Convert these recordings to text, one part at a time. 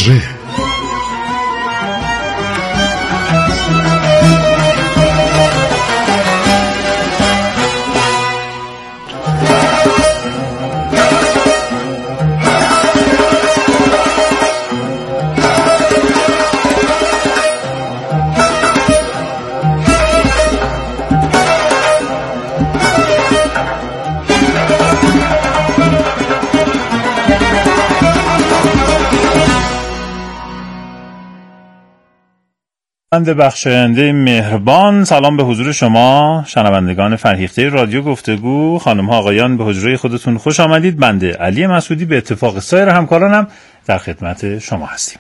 حجره. بخشاینده مهربان، سلام به حضور شما شنوندگان فرهیخته رادیو گفتگو. خانم ها آقایان، به حجره خودتون خوش آمدید. بنده علی مسعودی به اتفاق سایر همکارانم در خدمت شما هستیم.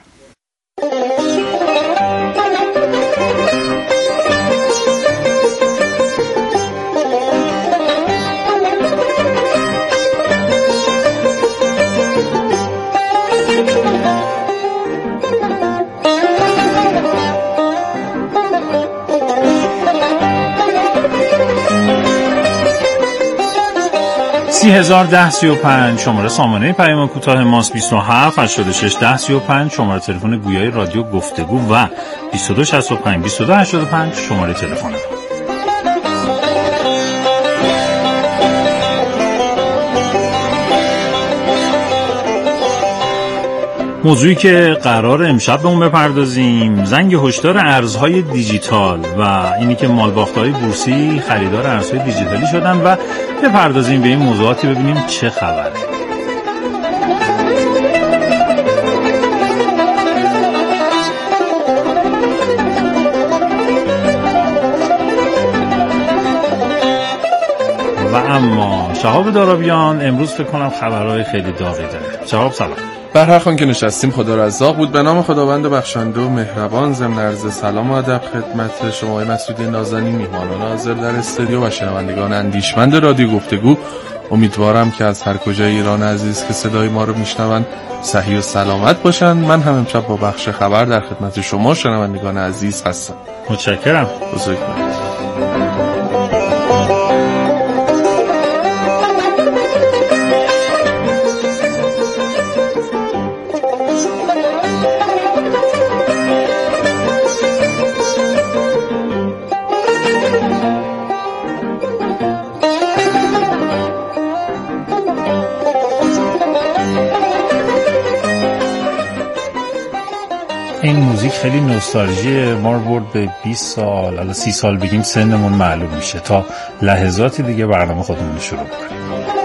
(301035) شماره سامانه پیام کوتاه ماست، 27 86 1035 شماره تلفن گویای رادیو گفتگو و 2265 2285 شماره تلفن. موضوعی که قرار امشب به اون بپردازیم زنگ هشدار ارزهای دیجیتال و اینی که مالباخت‌های بورسی خریدار ارزهای دیجیتالی شدن و بپردازیم به این موضوعاتی ببینیم چه خبره. و اما شهاب دارابیان امروز فکر کنم خبرهای خیلی داغی داره. شهاب سلام. بر هر خوان که نشستیم خدا رزاق بود. به نام خداوند بخشنده و مهربان. ضمن عرض سلام و ادب خدمت شما مسعودی نازنین، میهمانان حاضر در استودیو و شنوندگان اندیشمند رادیو گفتگو. امیدوارم که از هر کجای ایران عزیز که صدای ما رو میشنون صحیح و سلامت باشن. من هم امشب با بخش خبر در خدمت شما شنوندگان عزیز هستم. متشکرم. بزرگوار. این موزیک خیلی نوستالژی ما رو برد به 20 سال، حالا 30 سال بگیم سنمون معلوم میشه تا لحظاتی دیگه برنامه خودمون رو شروع کنیم.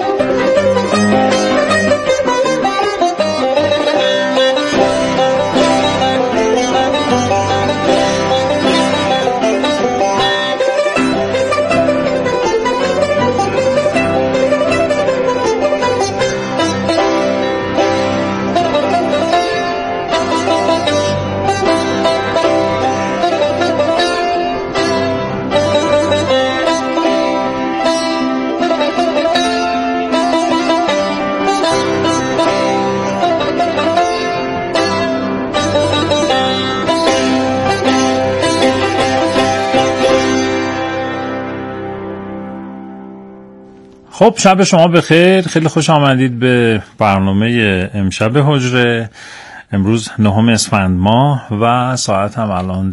خب شب شما بخیر، خیلی خوش آمدید به برنامه امشب حجره. امروز 9 اسفند ماه و ساعت هم الان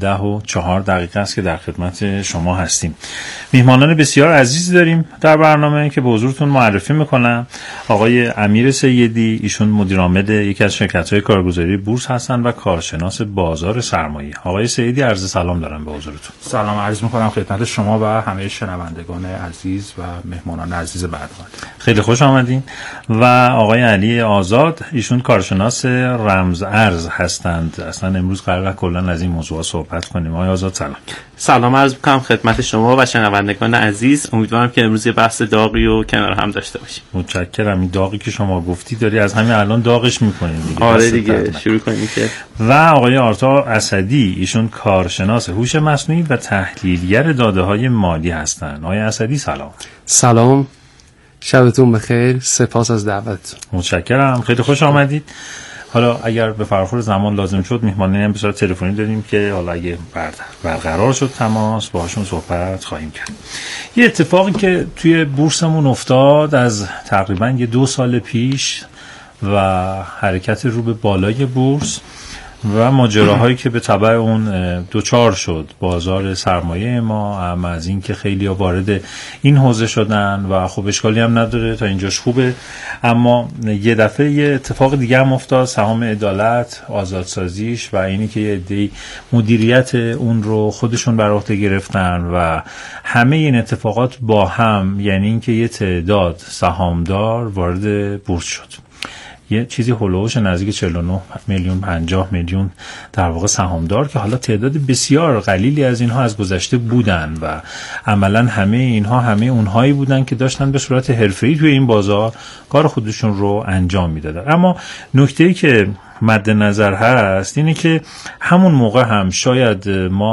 10:04 است که در خدمت شما هستیم. میهمانان بسیار عزیزی داریم در برنامه که به حضورتون معرفی میکنم. آقای امیر سیدی، ایشون مدیر عامل یکی از شرکت‌های کارگزاری بورس هستن و کارشناس بازار سرمایه. آقای سیدی عرض سلام دارم به حضورتون. سلام عرض میکنم خدمت شما و همه شنوندگان عزیز و مهمانان عزیز برنامه. خیلی خوش آمدین. و آقای علی آزاد، ایشون کارشناس رمز ارز هستند. اصلا امروز قراره کلا از این موضوع صحبت کنیم. آقای آزاد سلام. سلام عرض می‌کنم خدمت شما و شنوندگان عزیز. امیدوارم که امروز یه بحث داغی و کنار هم داشته باشیم. متشکرم. این داغی که شما گفتی داری از همین الان داغش می‌کنیم دیگه. آره دیگه شروع کنیم که. و آقای آرتا اسدی، ایشون کارشناس هوش مصنوعی و تحلیلگر داده‌های مالی هستند. آقای اسدی سلام. سلام، شبتون بخیر، سپاس از دعوتتون. متشکرم، خیلی خوش آمدید. حالا اگر به فراخور زمان لازم شد میهمانانی هم به صورت تلفنی داریم که حالا اگه برقرار شد تماس باهاشون صحبت خواهیم کرد. یه اتفاقی که توی بورسمون افتاد از تقریبا 2 سال پیش و حرکت رو به بالای بورس و ماجراهایی که به تبع اون دوچار شد بازار سرمایه ما، اما از این که خیلی وارد این حوزه شدن و خب اشکالی هم نداره تا اینجاش خوبه. اما یه دفعه یه اتفاق دیگه هم افتاد، سهام عدالت، آزادسازیش و اینی که یه عده‌ای مدیریت اون رو خودشون بر عهده گرفتن و همه این اتفاقات با هم، یعنی اینکه یه تعداد سهامدار وارد بورس شد. یه چیزی هولوش نزدیک 49 میلیون 50 میلیون در واقع سهامدار که حالا تعداد بسیار قلیلی از اینها از گذشته بودن و عملا همه اینها همه اونهایی بودن که داشتن به صورت حرفه‌ای توی این بازار کار خودشون رو انجام میدادن. اما نکته‌ای که مد نظر هست اینه که همون موقع هم شاید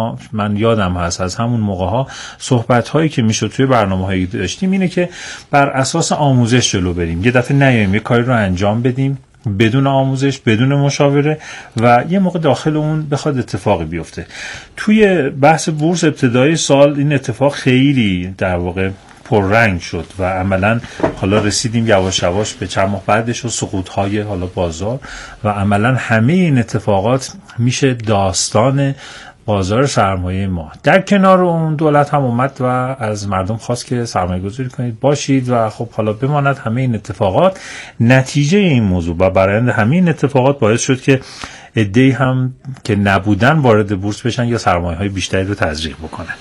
من یادم هست از همون موقع ها صحبت هایی که میشد توی برنامه هایی داشتیم اینه که بر اساس آموزش جلو بریم، یه دفعه نیاییم یه کاری رو انجام بدیم بدون آموزش، بدون مشاوره و یه موقع داخل اون بخواد اتفاقی بیفته. توی بحث بورس ابتدای سال این اتفاق خیلی در واقع پررنگ شد و عملا حالا رسیدیم یواش یواش به چند ماه بعدش و سقوط‌های حالا بازار و عملا همه این اتفاقات میشه داستان بازار سرمایه ما. در کنار اون دولت هم اومد و از مردم خواست که سرمایه گذاری کنید باشید و خب حالا بماند همه این اتفاقات. نتیجه این موضوع و برآیند همه این اتفاقات باعث شد که عده‌ای هم که نبودن وارد بورس بشن یا سرمایه‌های بیشتری رو تزریق بکنن.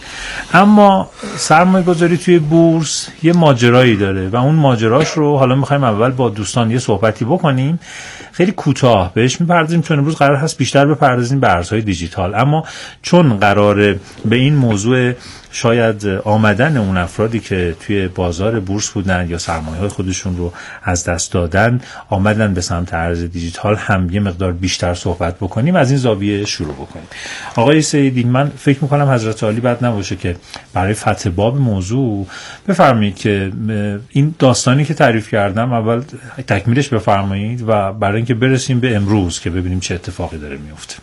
اما سرمایه گذاری توی بورس یه ماجرایی داره و اون ماجراش رو حالا می‌خوایم اول با دوستان یه صحبتی بکنیم، خیلی کوتاه بهش می‌پردازیم چون امروز قرار هست بیشتر بپردازیم به ارزهای دیجیتال. اما چون قراره به این موضوع شاید آمدن اون افرادی که توی بازار بورس بودن یا سرمایه‌های خودشون رو از دست دادن آمدن به سمت ارز دیجیتال هم یه مقدار بیشتر صحبت بکنیم، از این زاویه شروع بکنیم. آقای سیدی، من فکر می‌کنم حضرت عالی بد نباشه که برای فتح باب موضوع بفرمایید که این داستانی که تعریف کردم اول تکمیلش بفرمایید و برای اینکه برسیم به امروز که ببینیم چه اتفاقی داره میفته.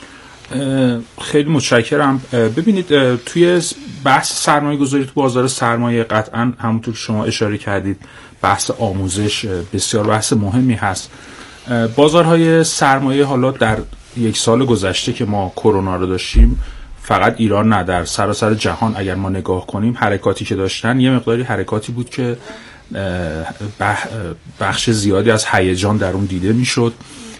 خیلی متشکرم. ببینید توی بحث سرمایه گذاری تو بازار سرمایه قطعا همونطور که شما اشاره کردید بحث آموزش بسیار بحث مهمی هست. بازارهای سرمایه حالا در یک سال گذشته که ما کرونا رو داشتیم، فقط ایران نه، در سراسر جهان اگر ما نگاه کنیم حرکاتی که داشتن یه مقداری حرکاتی بود که بخش زیادی از هیجان در اون دیده میشد.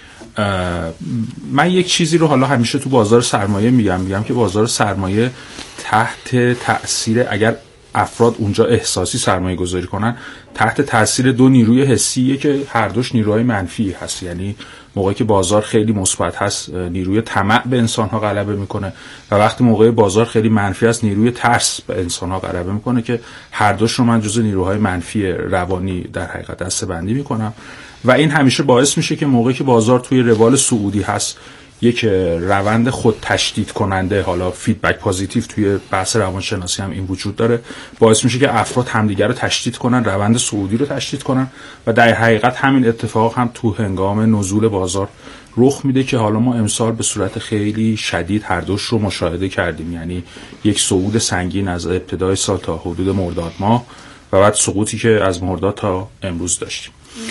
من یک چیزی رو حالا همیشه تو بازار سرمایه میگم که بازار سرمایه تحت تأثیر، اگر افراد اونجا احساسی سرمایه گذاری کنن، تحت تأثیر دو نیروی حسیه که هر دوش نیروهای منفی هست. یعنی موقعی که بازار خیلی مثبت هست نیروی طمع به انسان‌ها غلبه میکنه و وقتی موقع بازار خیلی منفی هست نیروی ترس به انسان‌ها غلبه میکنه که هر دوش رو من جزو نیروهای منفی روانی در حقیقت دسته‌بندی میکنم و این همیشه باعث میشه که موقعی که بازار توی روال صعودی هست یک روند خود تشدید کننده، حالا فیدبک پوزیتیو توی بحث روانشناسی هم این وجود داره، باعث میشه که افراد همدیگر رو تشدید کنن، روند صعودی رو تشدید کنن و در حقیقت همین اتفاق هم تو هنگام نزول بازار رخ میده که حالا ما امسال به صورت خیلی شدید هر دوش رو مشاهده کردیم. یعنی یک صعود سنگین از ابتدای سال تا حدود مرداد ماه و بعد سقوطی که از مرداد تا امروز داشتیم.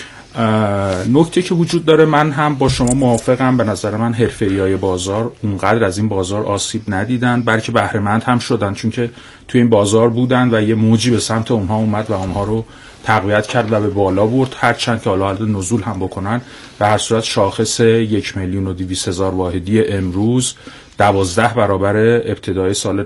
نکته که وجود داره، من هم با شما موافقم، به نظر من حرفه‌ای‌های بازار اونقدر از این بازار آسیب ندیدن بلکه بهره مند هم شدن، چون که توی این بازار بودن و یه موجی به سمت اونها اومد و اونها رو تقویت کرد و به بالا برد، هرچند که حالا نزول هم بکنن. به هر صورت شاخص 1,200,000 واحدی امروز 12 برابر ابتدای سال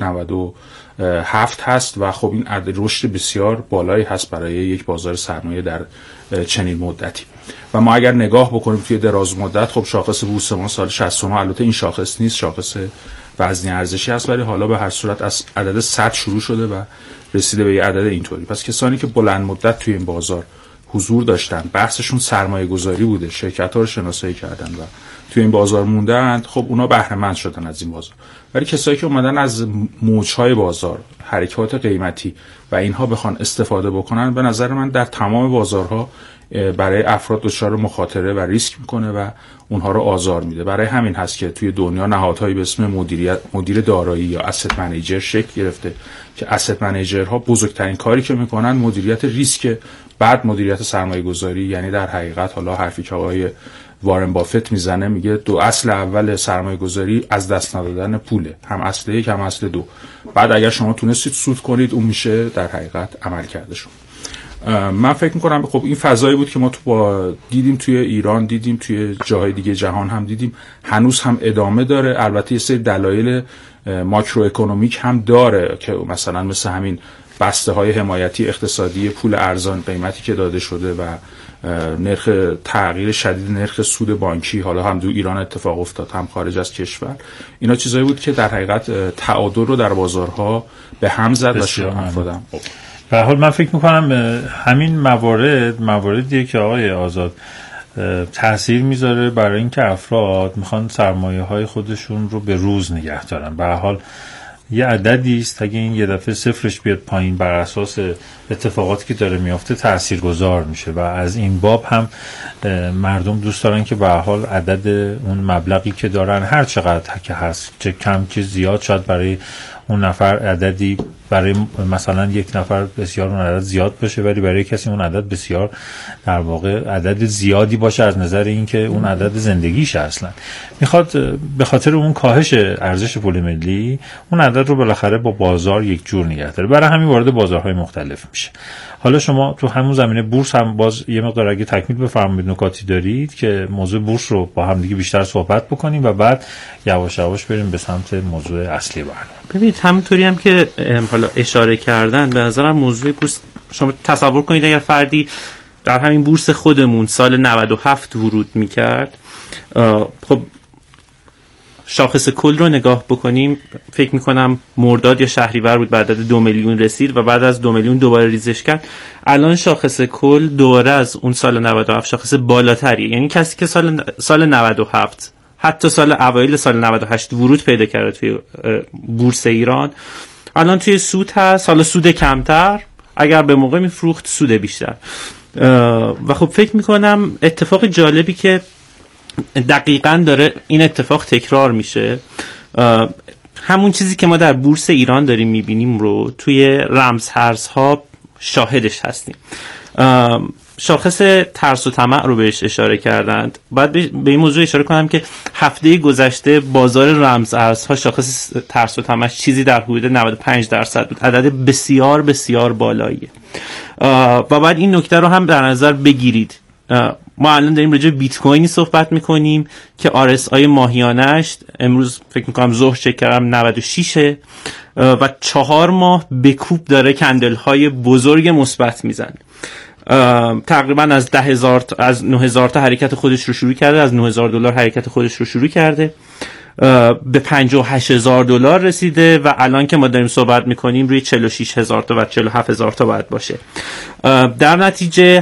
97 هست و خب این عدد رشد بسیار بالایی هست برای یک بازار سرمایه در چنین مدتی. و ما اگر نگاه بکنیم توی دراز مدت، خب شاخص بورس ما سال 69، البته این شاخص نیست، شاخص وزنی ارزشی هست، ولی حالا به هر صورت از عدد 100 شروع شده و رسیده به یه عدد اینطوری. پس کسانی که بلند مدت توی این بازار حضور داشتن، بحثشون سرمایه گذاری بوده، شرکت‌ها رو شناسایی کردن و توی این بازار موندن، خب اونا بهره مند شدن از این بازار. ولی کسایی که اومدن از موج‌های بازار، حرکات قیمتی و اینها بخوان استفاده بکنن، به نظر من در تمام بازارها برای افراد دچار مخاطره و ریسک میکنه و اونها رو آزار میده. برای همین هست که توی دنیا نهادهایی به اسم مدیر دارایی یا asset منیجر شکل گرفته که asset منیجرها بزرگترین کاری که میکنن مدیریت ریسک، بعد مدیریت سرمایه گذاری. یعنی در حقیقت حالا حرفی که آقای وارن بافت میزنه، میگه 2 اصل اول سرمایه گذاری از دست ندادن پوله، هم اصل 1 هم اصل 2. بعد اگر شما تونستید سود کنید اون میشه در حقیقت عمل کردشون. من فکر میکنم خب این فضایی بود که ما دیدیم توی ایران، دیدیم توی جاهای دیگه جهان هم دیدیم، هنوز هم ادامه داره. البته یه سری دلایل ماکرو اکونومیک هم داره که مثلا مثل همین بسته های حمایتی اقتصادی، پول ارزان قیمتی که داده شده و نرخ تغییر شدید نرخ سود بانکی، حالا هم تو ایران اتفاق افتاد هم خارج از کشور. اینا چیزایی بود که در حقیقت تعادل رو در بازارها به هم زد و شما افرادم. به هر حال من فکر میکنم همین مواردیه که آقای آزاد تأثیر میذاره برای اینکه افراد میخوان سرمایه های خودشون رو به روز نگه دارن. به هر حال یه عددی است، اگه این یه دفعه صفرش بیاد پایین بر اساس اتفاقاتی که داره میافته تاثیرگذار میشه و از این باب هم مردم دوست دارن که به هر حال عدد اون مبلغی که دارن هر چقدر که هست، چه کم که زیاد، شاید برای اون نفر عددی، برای مثلا یک نفر بسیار اون عدد زیاد باشه ولی برای کسی اون عدد بسیار در واقع عدد زیادی باشه از نظر اینکه اون عدد زندگیشه. اصلا میخواد به خاطر اون کاهش ارزش پول ملی اون عدد رو بالاخره با بازار یک جور نگه داره، برای همین وارد بازارهای مختلف میشه. حالا شما تو همون زمینه بورس هم باز یه مقدار اگه تکمیل بفرمایید نکاتی دارید که موضوع بورس رو با هم دیگه بیشتر صحبت بکنیم و بعد یواش یواش بریم به سمت موضوع اصلی برنامه. ببینید همونطوری هم که حالا اشاره کردن، به نظرم موضوع بورس، شما تصور کنید اگر فردی در همین بورس خودمون سال 97 ورود میکرد، خب شاخص کل رو نگاه بکنیم، فکر میکنم مرداد یا شهریور بود بعد از 2 میلیون رسید و بعد از 2 میلیون دوباره ریزش کرد. الان شاخص کل دوباره از اون سال 97 شاخص بالاتریه. یعنی کسی که سال 97 حتی سال اوایل سال 98 ورود پیدا کرده توی بورس ایران، الان توی سود هست، حالا سود کمتر، اگر به موقع میفروخت سود بیشتر. و خب فکر میکنم اتفاق جالبی که دقیقاً داره این اتفاق تکرار میشه، همون چیزی که ما در بورس ایران داریم میبینیم رو توی رمزارزها شاهدش هستیم. شاخص ترس و طمع رو بهش اشاره کردند. بعد به این موضوع اشاره کنم که هفته گذشته بازار رمزارزها شاخص ترس و طمع چیزی در حدود 95% بود، عدد بسیار بسیار بالاییه. و بعد این نکته رو هم در نظر بگیرید، ما الان داریم راجع به بیت کوینی صحبت میکنیم که RSI ماهیانش امروز فکر میکنم ظهر چک کردم 96 و 4 ماه به کوب داره کندل های بزرگ مثبت میزنه. تقریبا از 10,000 از 9,000 تا حرکت خودش رو شروع کرده، از $9,000 حرکت خودش رو شروع کرده، به $58,000 رسیده و الان که ما داریم صحبت میکنیم روی 46,000 تا و 47,000 تا باید باشه. در نتیجه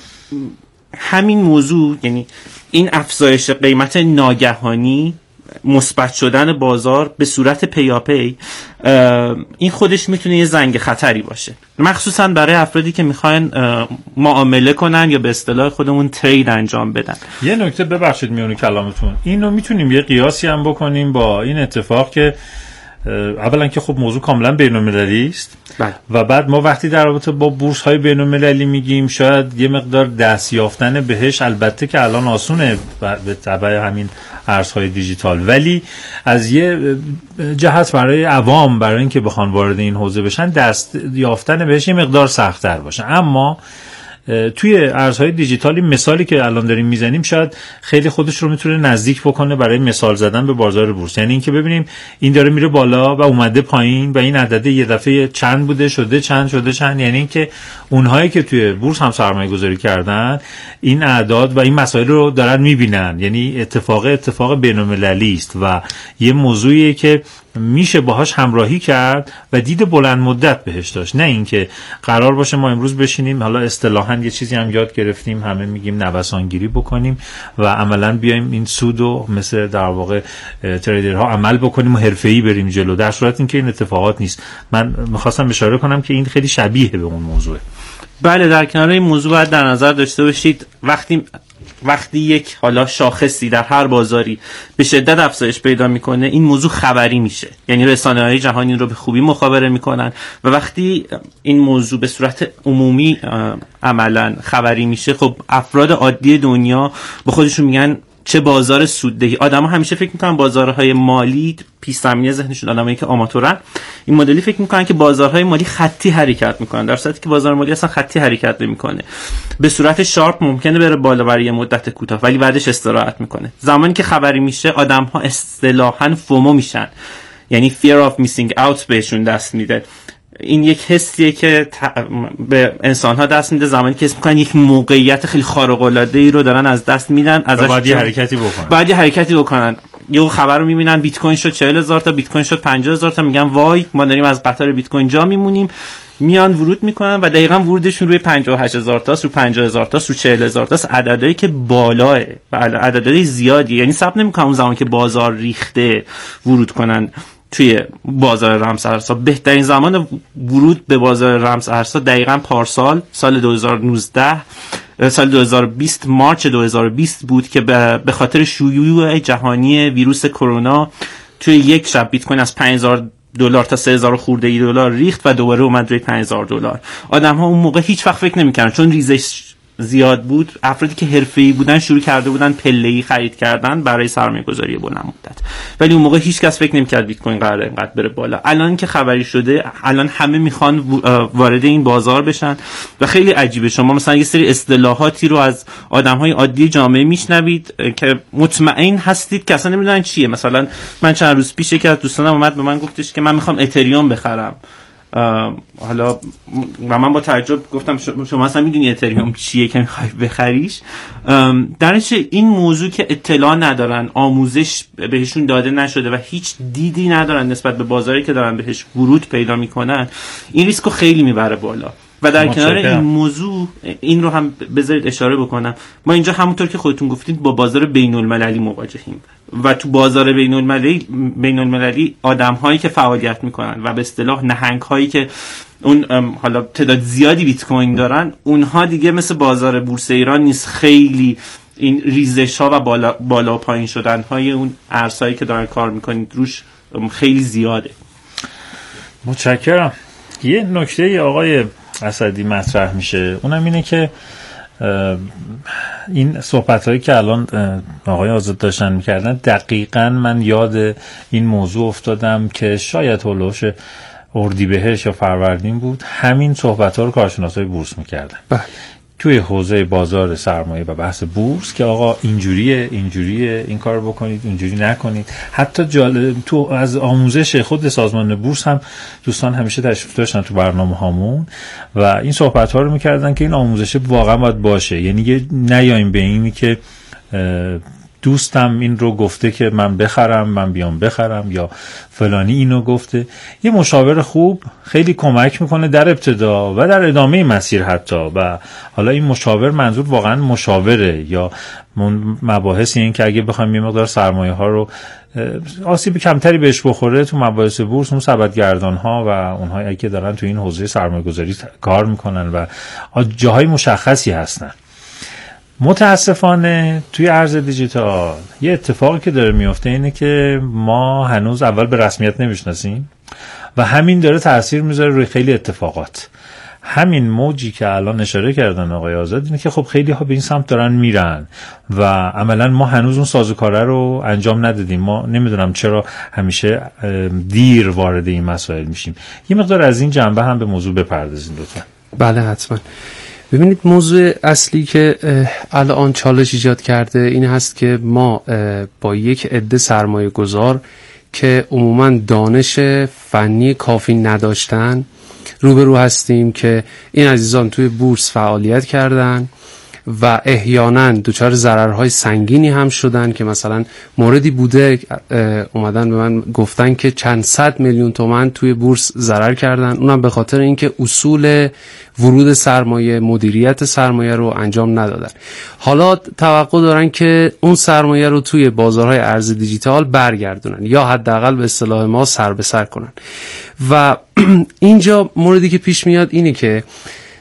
همین موضوع، یعنی این افزایش قیمت ناگهانی، مثبت شدن بازار به صورت پیاپی، این خودش میتونه یه زنگ خطری باشه، مخصوصا برای افرادی که میخواین معامله کنن یا به اصطلاح خودمون ترید انجام بدن. یه نکته ببخشید میونه کلامتون، اینو میتونیم یه قیاسی هم بکنیم با این اتفاق که اولا که خب موضوع کاملا بین‌المللی است و بعد ما وقتی در رابطه با بورس های بین‌المللی میگیم شاید یه مقدار دست یافتن بهش، البته که الان آسونه به تبع همین ارزهای دیجیتال، ولی از یه جهت برای عوام، برای اینکه بخوان وارد این حوزه بشن، دست یافتن بهش یه مقدار سخت‌تر باشه. اما توی ارزهای دیجیتالی مثالی که الان داریم میزنیم شاید خیلی خودش رو میتونه نزدیک بکنه برای مثال زدن به بازار بورس. یعنی اینکه ببینیم این داره میره بالا و اومده پایین و این عدد یه دفعه چند بوده شده چند، یعنی اینکه اونهایی که توی بورس هم سرمایه گذاری کردن این اعداد و این مسائل رو دارن میبینن. یعنی اتفاق بین‌المللی است و یه موضوعیه که میشه باهاش همراهی کرد و دید بلند مدت بهش داشت، نه اینکه قرار باشه ما امروز بشینیم، حالا اصطلاحاً یه چیزی هم یاد گرفتیم همه میگیم نوسانگیری بکنیم و عملاً بیایم این سودو مثل در واقع تریدرها عمل بکنیم و حرفه‌ای بریم جلو، در صورت اینکه این اتفاقات نیست. من میخواستم اشاره کنم که این خیلی شبیه به اون موضوعه. بله، در کنار این موضوع باید در نظر داشته باشید وقتی یک حالا شاخصی در هر بازاری به شدت افزایش پیدا میکنه، این موضوع خبری میشه، یعنی رسانه‌های جهانی رو به خوبی مخابره میکنن و وقتی این موضوع به صورت عمومی عملا خبری میشه، خب افراد عادی دنیا به خودشون میگن چه بازار سوددهی. آدم‌ها همیشه فکر میکنن بازارهای مالی، پیش زمینه ذهنشون آدمایی که آماتورن این مدلی فکر میکنن که بازارهای مالی خطی حرکت میکنن، در صورتی که بازار مالی اصلا خطی حرکت نمیکنه. به صورت شارپ ممکنه بره بالا برای مدت کوتاه ولی بعدش استراحت میکنه. زمانی که خبری میشه آدم‌ها اصطلاحاً فومو میشن، یعنی fear of missing out بهشون دست میده. این یک حسیه که به انسان‌ها دست میده زمانی که حس می‌کنن یک موقعیت خیلی خارق‌العاده‌ای رو دارن از دست میدن، ازش باید حرکتی بکنن. یه خبر رو می‌بینن بیت کوین شد 40,000 تا، بیت کوین شد 50,000 تا، میگن وای ما داریم از قطار بیت کوین جا میمونیم، میان ورود میکنن و دقیقاً ورودشون روی 58,000 تا، رو 50,000 تا، رو 40,000 تا، عددی که بالاه، بله عددی زیادی، یعنی صبر نمی‌کنن اون زمان که بازار ریخته ورود کنن توی بازار رمز ارزها. بهترین زمان ورود به بازار رمز ارزها دقیقاً پارسال سال 2019 سال 2020 مارچ 2020 بود که به خاطر شیوع جهانی ویروس کرونا توی یک شب بیت کوین از $5,000 تا 3,000 خورده ای دلار ریخت و دوباره اومد روی $5,000. آدم‌ها اون موقع هیچ وقت فکر نمی‌کردن، چون ریزش زیاد بود، افرادی که حرفه‌ای بودن شروع کرده بودن پله‌ای خرید کردن برای سرمایه‌گذاری بلند مدت، ولی اون موقع هیچ کس فکر نمی‌کرد بیت کوین قراره اینقدر بره بالا. الان که خبری شده، الان همه میخوان وارد این بازار بشن و خیلی عجیبه. شما مثلا یه سری اصطلاحاتی رو از آدم‌های عادی جامعه میشنوید که مطمئن هستید که اصلا نمیدونن چیه. مثلا من چند روز پیش یکی از دوستانم اومد به من گفتش که من میخوام اتریوم بخرم. حالا و من با تعجب گفتم شما اصلا میدونی اتریوم چیه که میخوای بخریش؟ درنچه این موضوع که اطلاع ندارن، آموزش بهشون داده نشده و هیچ دیدی ندارن نسبت به بازاری که دارن بهش ورود پیدا میکنن، این ریسکو خیلی میبره بالا. و در کنار این موضوع این رو هم بذارید اشاره بکنم، ما اینجا همونطور که خودتون گفتید با بازار بین المللی مواجهیم و تو بازار بین المللی آدم هایی که فعالیت میکنن و به اصطلاح نهنگ هایی که اون حالا تعداد زیادی بیت کوین دارن، اونها دیگه مثل بازار بورس ایران نیست. خیلی این ریزش ها و بالا پایین شدن های اون ارزهایی که دارن کار میکنید روش خیلی زیاده. متشکرم. یه نکته آقای اسدی مطرح میشه، اونم اینه که این صحبت‌هایی که الان آقای آزاد داشتن میکردن، دقیقاً من یاد این موضوع افتادم که شاید هولوش اردیبهشت یا فروردین بود، همین صحبت‌ها رو کارشناسای بورس میکردن توی حوزه بازار سرمایه و بحث بورس که آقا اینجوریه این کار بکنید، اینجوری نکنید. حتی تو از آموزش خود سازمان بورس هم دوستان همیشه تشریف داشتن تو برنامه هامون و این صحبت ها رو میکردن که این آموزش واقعا باید باشه. یعنی نیاییم به اینی که دوستم این رو گفته که من بخرم، من بیام بخرم، یا فلانی اینو گفته. یه مشاور خوب خیلی کمک میکنه در ابتدا و در ادامه مسیر حتی. و حالا این مشاور منظور واقعا مشاوره یا مباحثی این که اگه بخوایم یه مقدار سرمایه ها رو آسیب کمتری بهش بخوره تو مباحث بورس، اون سبدگردان ها و اونهایی که دارن تو این حوزه سرمایه گذاری کار میکنن و جاهای مشخصی هستن. متاسفانه توی ارز دیجیتال یه اتفاقی که داره میفته اینه که ما هنوز اول به رسمیت نمیشناسیم و همین داره تأثیر میذاره روی خیلی اتفاقات. همین موجی که الان اشاره کردن آقای آزاد اینه که خب خیلی ها به این سمت دارن میرن و عملا ما هنوز اون سازوکاره رو انجام ندادیم. ما نمیدونم چرا همیشه دیر وارد این مسائل میشیم. یه مقدار از این جنبه هم به موضوع بپردازین لطفا. بله حتما. ببینید موضوع اصلی که الان چالش ایجاد کرده این هست که ما با یک عده سرمایه گذار که عموماً دانش فنی کافی نداشتن روبرو هستیم که این عزیزان توی بورس فعالیت کردن و احیانا دچار ضررهای سنگینی هم شدن که مثلا موردی بوده اومدن به من گفتن که چند صد میلیون تومان توی بورس ضرر کردن، اونم به خاطر اینکه اصول ورود سرمایه، مدیریت سرمایه رو انجام ندادن. حالا توقع دارن که اون سرمایه رو توی بازارهای ارز دیجیتال برگردونن یا حداقل به اصطلاح ما سر به سر کنن. و اینجا موردی که پیش میاد اینه که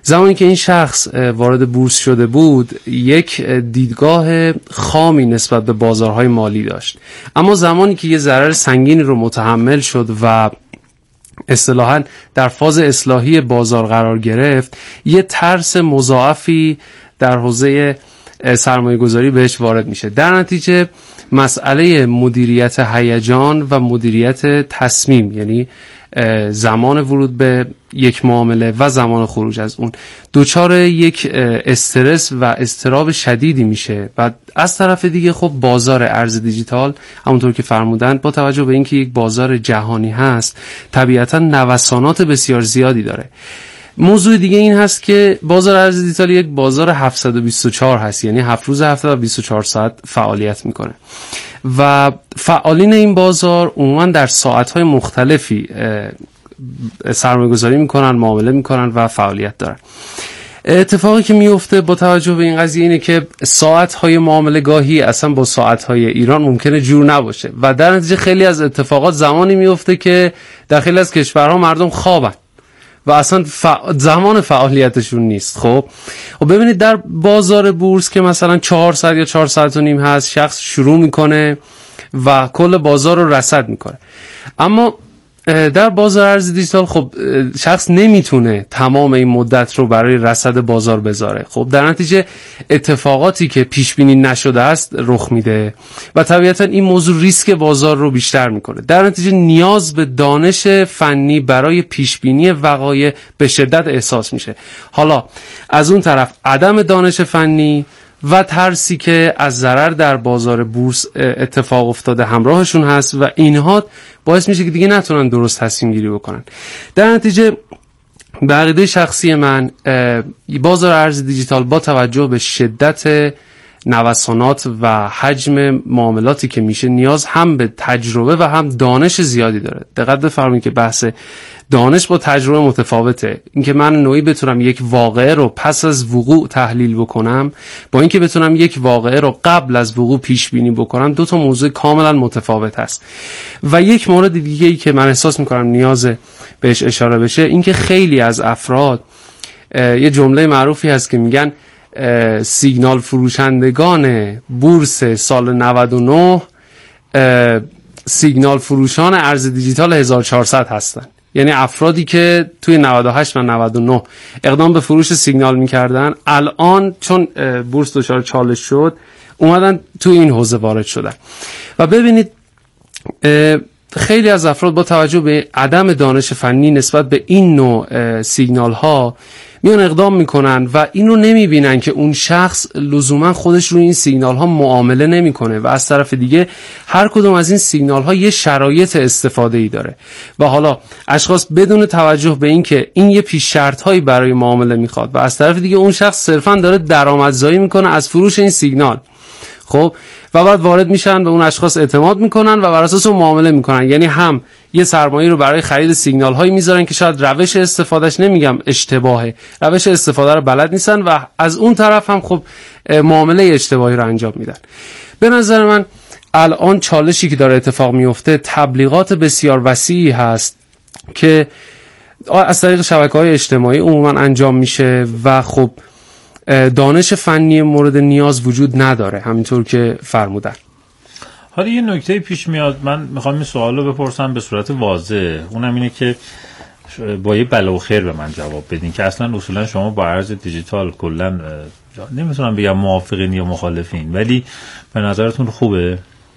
زمانی که این شخص وارد بورس شده بود یک دیدگاه خامی نسبت به بازارهای مالی داشت، اما زمانی که یه ضرر سنگینی رو متحمل شد و اصطلاحاً در فاز اصلاحی بازار قرار گرفت، یه ترس مضاعفی در حوزه سرمایه گذاری بهش وارد میشه. در نتیجه مسئله مدیریت هیجان و مدیریت تصمیم، یعنی زمان ورود به یک معامله و زمان خروج از اون، دوچار یک استرس و اضطراب شدیدی میشه. و از طرف دیگه خب بازار ارز دیجیتال همونطور که فرمودن با توجه به اینکه یک بازار جهانی هست طبیعتا نوسانات بسیار زیادی داره. موضوع دیگه این هست که بازار ارز دیجیتال یک بازار 724 هست، یعنی 7 روز هفته و 24 ساعت فعالیت میکنه و فعالین این بازار عموما در ساعتهای مختلفی سرمایه گذاری میکنن، معامله میکنن و فعالیت دارن. اتفاقی که میفته با توجه به این قضیه اینه که ساعتهای معامله گاهی اصلا با ساعتهای ایران ممکنه جور نباشه و در نتیجه خیلی از اتفاقات زمانی میفته که در خیلی از کشورها مردم خوابن و اصلا زمان فعالیتشون نیست. خب ببینید در بازار بورس که مثلا 4 ساعت یا 4 ساعت و نیم هست، شخص شروع میکنه و کل بازار رو رصد میکنه. اما در بازار ارز دیجیتال خب شخص نمیتونه تمام این مدت رو برای رصد بازار بذاره. خب در نتیجه اتفاقاتی که پیش بینی نشده است رخ میده و طبیعتا این موضوع ریسک بازار رو بیشتر میکنه. در نتیجه نیاز به دانش فنی برای پیش بینی وقایع به شدت احساس میشه. حالا از اون طرف عدم دانش فنی و ترسی که از ضرر در بازار بورس اتفاق افتاده همراهشون هست و اینها باعث میشه که دیگه نتونن درست تصمیم گیری بکنن. در نتیجه به عقیده شخصی من بازار ارز دیجیتال با توجه به شدت نوسانات و حجم معاملاتی که میشه نیاز هم به تجربه و هم دانش زیادی داره. دقت بفرمایید که بحث دانش با تجربه متفاوته. اینکه من نوعی بتونم یک واقعه رو پس از وقوع تحلیل بکنم با اینکه بتونم یک واقعه رو قبل از وقوع پیش بینی بکنم، دو تا موضوع کاملا متفاوت هست. و یک مورد دیگه ای که من احساس میکنم نیاز بهش اشاره بشه اینکه خیلی از افراد یه جمله معروفی هست که میگن سیگنال فروشندگان بورس سال 99 سیگنال فروشان ارز دیجیتال 1400 هستن. یعنی افرادی که توی 98 و 99 اقدام به فروش سیگنال میکردن، الان چون بورس دچار چالش شد اومدن توی این حوزه وارد شدن. و ببینید خیلی از افراد با توجه به عدم دانش فنی نسبت به این نوع سیگنال ها میان اقدام میکنن و اینو نمیبینن که اون شخص لزوما خودش روی این سیگنال ها معامله نمیکنه و از طرف دیگه هر کدوم از این سیگنال ها یه شرایط استفاده ای داره و حالا اشخاص بدون توجه به این که این یه پیش شرط هایی برای معامله میخواد و از طرف دیگه اون شخص صرفا داره درآمدزایی میکنه از فروش این سیگنال، خب و بعد وارد میشن به اون اشخاص اعتماد میکنن و بر اساس اون معامله میکنن. یعنی هم یه سرمایه رو برای خرید سیگنال هایی میذارن که شاید روش استفادهش نمیگم اشتباهه، روش استفاده رو بلد نیستن و از اون طرف هم خب معامله اشتباهی رو انجام میدن. به نظر من الان چالشی که داره اتفاق میفته تبلیغات بسیار وسیعی هست که از طریق شبکه‌های اجتماعی عموما انجام میشه و خب دانش فنی مورد نیاز وجود نداره همینطور که فرمودن. حالا یه نکته پیش میاد، من میخوام این سوال رو بپرسم به صورت واضح، اونم اینه که با یه بلا و خیر به من جواب بدین که اصلا اصولا شما با ارز دیجیتال کلا نمیتونم بگم موافقین یا مخالفین، ولی به نظرتون خوبه؟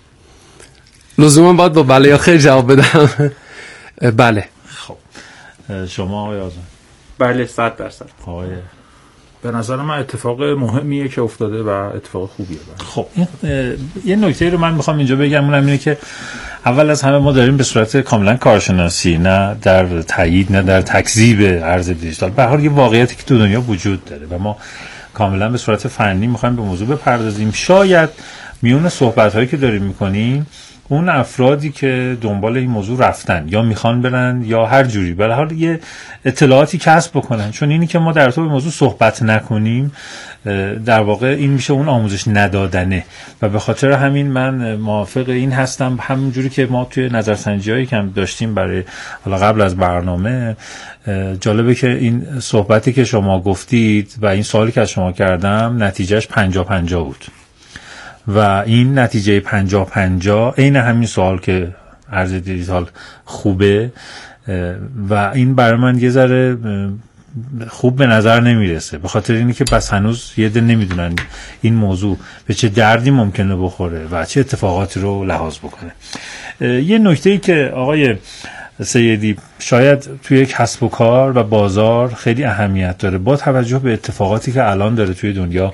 لزوما باید با بلا یا خیر جواب بدم؟ بله. خب شما آقای آزم؟ بله 100%. آقای به نظر من اتفاق مهمیه که افتاده و اتفاق خوبیه. خب یه نکته رو من میخوام اینجا بگم، اونم اینه که اول از همه ما داریم به صورت کاملا کارشناسی، نه در تایید نه در تکذیب ارز دیجیتال، به هر حال یه واقعیتی که تو دنیا وجود داره و ما کاملا به صورت فنی میخوایم به موضوع بپردازیم. شاید میون صحبت‌هایی که داریم میکنیم اون افرادی که دنبال این موضوع رفتن یا میخوان برن یا هر جوری به هر حال یه اطلاعاتی کسب بکنن. چون اینی که ما در تو به موضوع صحبت نکنیم در واقع این میشه اون آموزش ندادنه و به خاطر همین من موافق این هستم. همونجوری که ما توی نظرسنجی‌هایی که هم داشتیم برای حالا قبل از برنامه، جالبه که این صحبتی که شما گفتید و این سوالی که از شما کردم نتیجهش 50-50 بود و این نتیجه 50-50 عین همین سوال که ارز دیجیتال خوبه و این برای من یه ذره خوب به نظر نمیرسه، به خاطر اینی که بس هنوز یه ده نمیدونن این موضوع به چه دردی ممکنه بخوره و چه اتفاقاتی رو لحاظ بکنه. یه نکته‌ای که آقای سیدی شاید توی کسب و کار و بازار خیلی اهمیت داره با توجه به اتفاقاتی که الان داره توی دنیا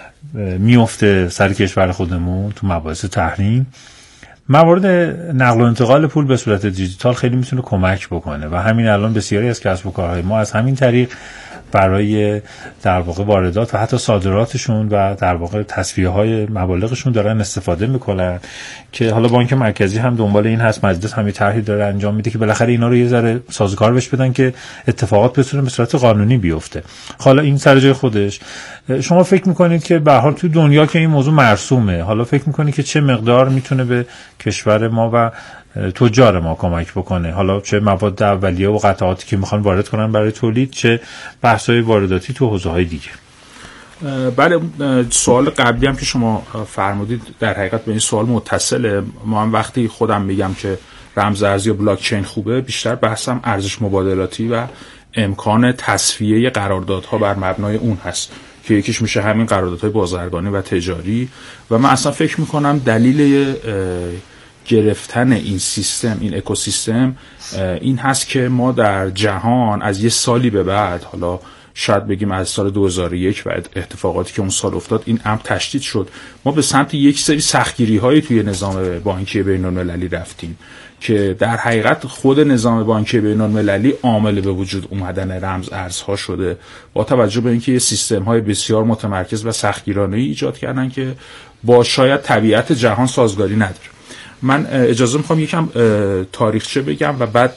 میفته سر کشور خودمون تو مباحث تحریم، موارد نقل و انتقال پول به صورت دیجیتال خیلی میتونه کمک بکنه و همین الان بسیاری از کسب و کارهای ما از همین طریق برای در واقع واردات و حتی صادراتشون و در واقع تصفیه‌های مبالغشون دارن استفاده میکنن که حالا بانک مرکزی هم دنبال این هست، مجلس هم طرحی داره انجام میده که بالاخره اینا رو یه ذره سازوکار بهش بدن که اتفاقات بتونه به صورت قانونی بیفته. حالا این سر جای خودش، شما فکر میکنید که به هر حال تو دنیا که این موضوع مرسومه، حالا فکر میکنید که چه مقدار میتونه به کشور ما و تجار ما کمک بکنه؟ حالا چه مواد اولیه و قطعاتی که میخوان وارد کنن برای تولید، چه بحث‌های وارداتی تو حوزه‌های دیگه. بله، سوال قبلی هم که شما فرمودید در حقیقت به این سوال متصله. ما هم وقتی خودم میگم که رمز ارزی یا بلاک چین خوبه، بیشتر بحثم ارزش مبادلاتی و امکان تصفیه قراردادها بر مبنای اون هست که یکیش میشه همین قراردادهای بازرگانی و تجاری. و من اصلا فکر میکنم دلیل گرفتن این سیستم، این اکوسیستم، این هست که ما در جهان از یه سالی به بعد، حالا شاید بگیم از سال 2001 و اتفاقاتی که اون سال افتاد، این امر تشدید شد. ما به سمت یک سری سختگیری‌هایی توی نظام بانکی بین‌المللی رفتیم که در حقیقت خود نظام بانکی بین‌المللی عامل به وجود اومدن رمز ارزها شده، با توجه به اینکه سیستم‌های بسیار متمرکز و سختگیرانه‌ای ایجاد کردن که با شاید طبیعت جهان سازگاری نداره. من اجازه میخوام یکم تاریخچه بگم و بعد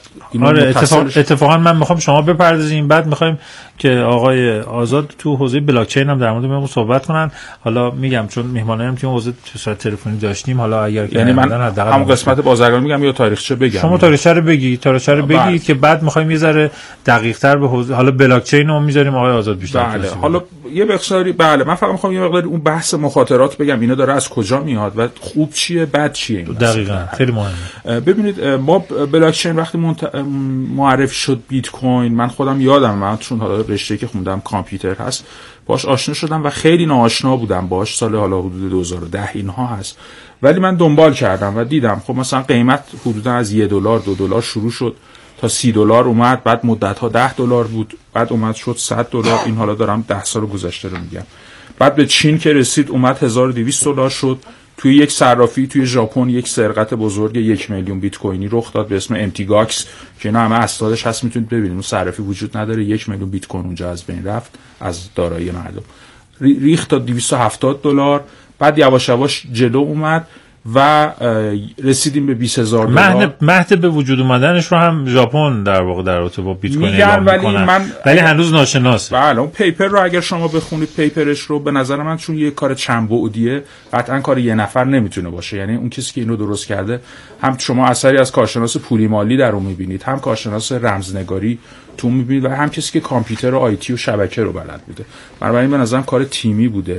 اتفاقا من میخوام شما بپردازیم، بعد میخوایم که آقای آزاد تو حوزه بلاک چین هم در مورد صحبت کنن. حالا میگم چون میهمانایی هم تو حوزه صورت تلفنی داشتیم، حالا اگر یعنی من هم قسمت بازرگانی میگم یا تاریخچه بگم؟ شما تاریخچه رو بگید که بعد میخوایم یه ذره دقیق‌تر به حوزه حالا بلاک چین رو میذاریم آقای آزاد بیشتر. بله، حالا یه مقداری من فقط میخوام یه مقداری اون بحث مخاطرات بگم، اینا داره از کجا میاد و خوب چیه بد چیه. دقیقاً خیلی مهمه. ببینید ما بلاک چین وقتی معرفی شد بیت کوین، من خودم یادم، من چون حالا رشته‌ای که خوندم کامپیوتر هست باش آشنا شدم و خیلی ناآشنا بودم باش. سال حالا حدود 2010 اینها هست، ولی من دنبال کردم و دیدم خب مثلا قیمت حدودا از $1 $2 شروع شد تا $30 اومد، بعد مدت‌ها $10 بود، بعد اومد شد $100. این حالا دارم 10 سال گذشته رو میگم. بعد به چین که رسید اومد $1200 شد. توی یک صرافی توی ژاپن یک سرقت بزرگ 1 میلیون بیت کوینی رخ داد به اسم امتیگاکس که اینا همه اسنادش هست، میتونید ببینید. اون صرافی وجود نداره، 1 میلیون بیت کوین اونجا از بین رفت از دارایی مردم، ریخت تا $270. بعد یواش یواش جلو اومد و رسیدیم به $20,000. مهد به وجود اومدنش رو هم ژاپن در واقع در رابطه با بیت کوین اعلام میکنن، ولی هنوز ناشناسه. بله، اون پیپر رو اگر شما بخونید، پیپرش رو، به نظر من چون یه کار چند بعدیه، قطعا کار یه نفر نمیتونه باشه. یعنی اون کسی که اینو درست کرده، هم شما اثری از کارشناس پولی مالی در اون میبینید، هم کارشناس رمزنگاری تو میبینید و هم کسی که کامپیوتر و آیتی و شبکه رو بلد بوده. بنابراین به نظرم کار تیمی بوده.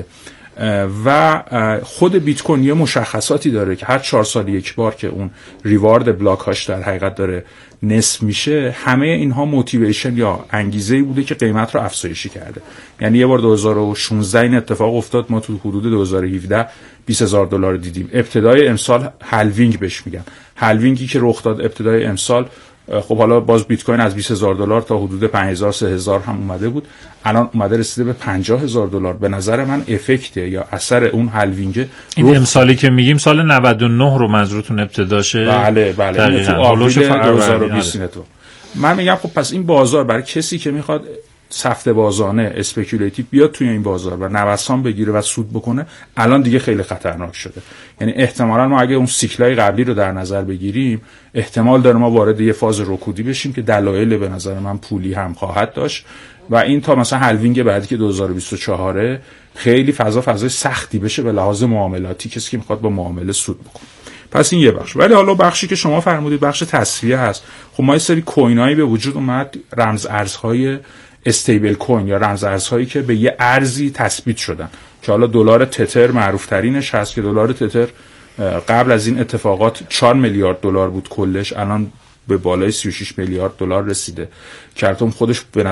و خود بیت کوین یه مشخصاتی داره که هر 4 سال یک بار که اون ریوارد بلاک هاش در حقیقت داره نصف میشه، همه اینها موتیویشن یا انگیزه‌ای بوده که قیمت رو افزایشی کرده. یعنی یه بار 2016 این اتفاق افتاد، ما تو حدود 2017 $20,000 دیدیم. ابتدای امسال هالوینگ بهش میگن، هالوینگی که رخ داد ابتدای امسال. خب حالا باز بیت کوین از $20,000 تا حدود 5,000 3,000 هم اومده بود، الان اومده رسیده به $50,000. به نظر من افکت یا اثر اون هالوینگ، این امسالی که میگیم سال 99 رو منظورتون ابتداشه؟ بله تو آوریل 2020 تو. من میگم خب پس این بازار برای کسی که میخواد سفت بازانه اسپکولاتیو بیاد توی این بازار و نوسان بگیره و سود بکنه، الان دیگه خیلی خطرناک شده. یعنی احتمالاً ما اگه اون سیکلای قبلی رو در نظر بگیریم، احتمال داره ما وارد یه فاز رکودی بشیم که دلایل به نظر من پولی هم خواهد داشت و این تا مثلا هالوینگ بعدی که 2024 خیلی فضای سختی بشه به لحاظ معاملاتی، کسی که میخواد با معامله سود بکنه. پس این یه بخش. ولی حالا بخشی که شما فرمودید بخش تصفیه هست. خب ما یه سری کوینایی به وجود اومد، رمز ارزهای استیبل کوین یا رمز ارزهایی که به یه ارزی تثبیت شدن که حالا دلار تتر معروف ترینش هست که دلار تتر قبل از این اتفاقات 4 میلیارد دلار بود کلش، الان به بالای 36 میلیارد دلار رسیده. کرتوم خودش به